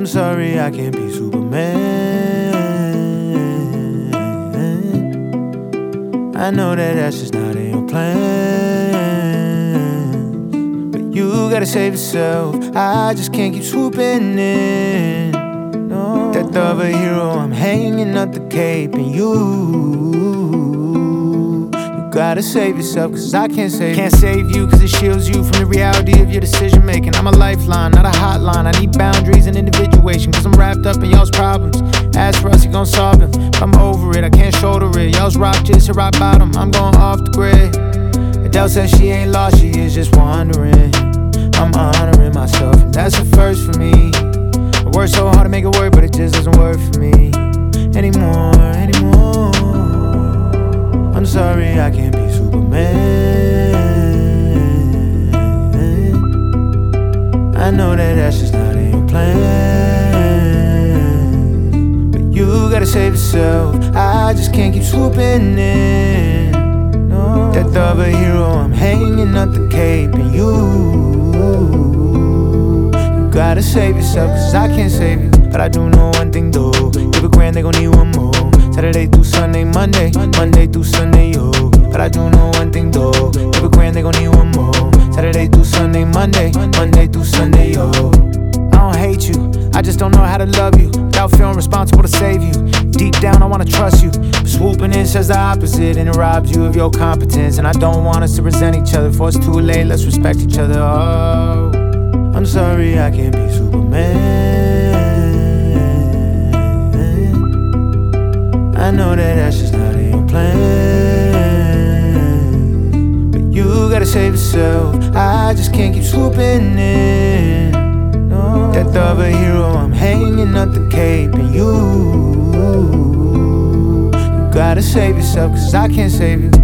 I'm sorry I can't be Superman. I know that that's just not in your plans, but you gotta save yourself. I just can't keep swooping in. No, death of a hero, I'm hanging up the cape, and you gotta save yourself, cause I can't save you. Can't save you cause it shields you from the reality of your decision making. I'm a lifeline, not a hotline. I need boundaries and individuation, cause I'm wrapped up in y'all's problems. Ask for us, he gon' solve them, but I'm over it, I can't shoulder it. Y'all's rock just hit rock bottom, I'm going off the grid. Adele says she ain't lost, she is just wondering. I'm honoring myself, and that's a first for me. I work so hard to make it work, but it just doesn't work for me anymore. I'm sorry I can't be Superman. I know that that's just not in your plans, but you gotta save yourself. I just can't keep swooping in. No, death of a hero, I'm hanging up the cape, and you gotta save yourself, cause I can't save you. But I do know one thing though, give a grand, they gon' need one more. Saturday through Sunday, Monday through Sunday, yo. But I do know one thing though, give a grand, they gon' need one more. Saturday through Sunday, Monday through Sunday, yo. I don't hate you, I just don't know how to love you without feeling responsible to save you. Deep down I wanna trust you, but swooping in says the opposite, and it robs you of your competence. And I don't want us to resent each other, before it's too late, let's respect each other. Oh, I'm sorry I can't be Superman. I know that that's just not in your plans, but you gotta save yourself. I just can't keep swooping in. No, death of a hero, I'm hanging up the cape, and you gotta save yourself, cause I can't save you.